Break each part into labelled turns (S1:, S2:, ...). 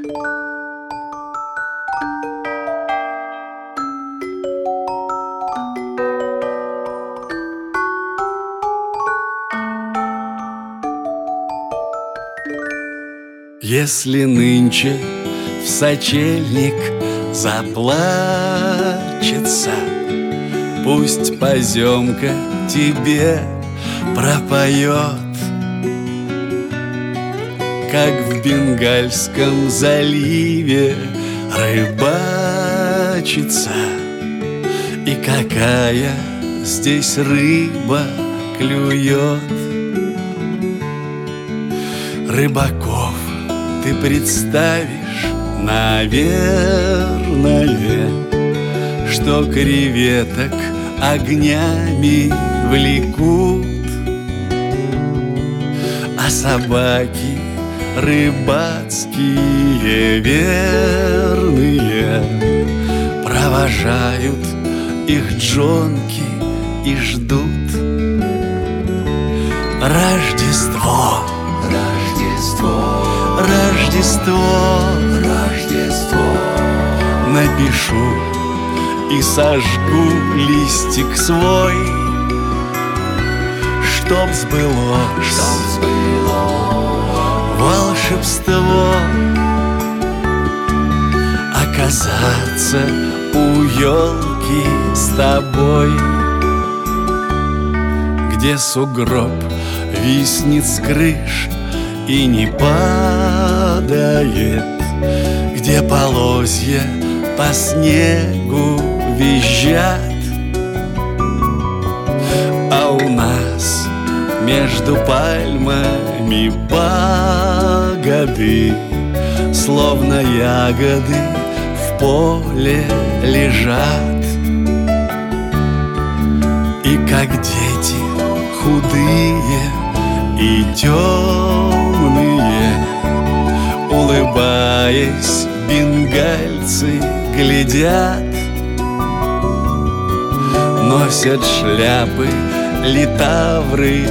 S1: Если нынче в сочельник заплачется, пусть поземка тебе пропоет, как в Бенгальском заливе рыбачится, и какая здесь рыба клюет. Рыбаков ты представишь, наверное, что креветок огнями влекут, а собаки рыбацкие верные провожают их джонки и ждут. Рождество, Рождество, Рождество, Рождество. Напишу и сожгу листик свой, чтоб сбылось волшебство, оказаться у елки с тобой, где сугроб виснет с крыш и не падает, где полозья по снегу визжат, а у нас между пальмами пагоды, словно ягоды в поле лежат. И как дети худые и темные, улыбаясь, бенгальцы глядят, носят шляпы литавры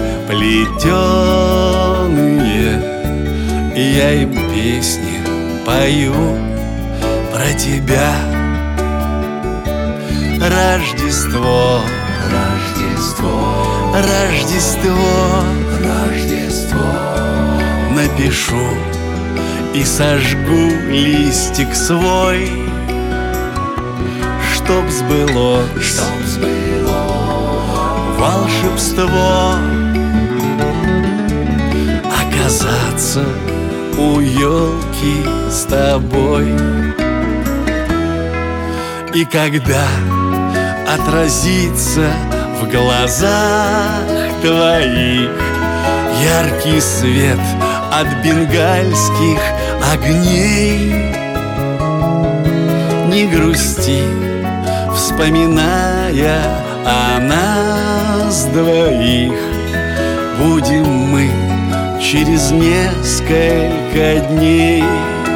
S1: плетеные, и я им песни пою про тебя. Рождество, Рождество, Рождество, Рождество. Напишу и сожгу листик свой, чтоб сбылось волшебство, оказаться у елки с тобой. И когда отразится в глазах твоих яркий свет от бенгальских огней, не грусти, вспоминая о нас двоих. Будем мы через несколько дней.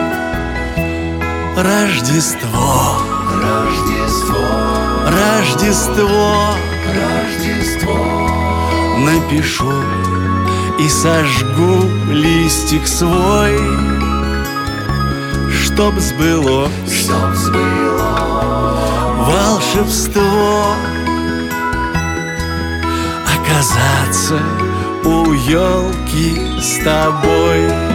S1: Рождество, Рождество, Рождество, Рождество. Напишу и сожгу листик свой, чтоб сбылось волшебство, оказаться у елки с тобой.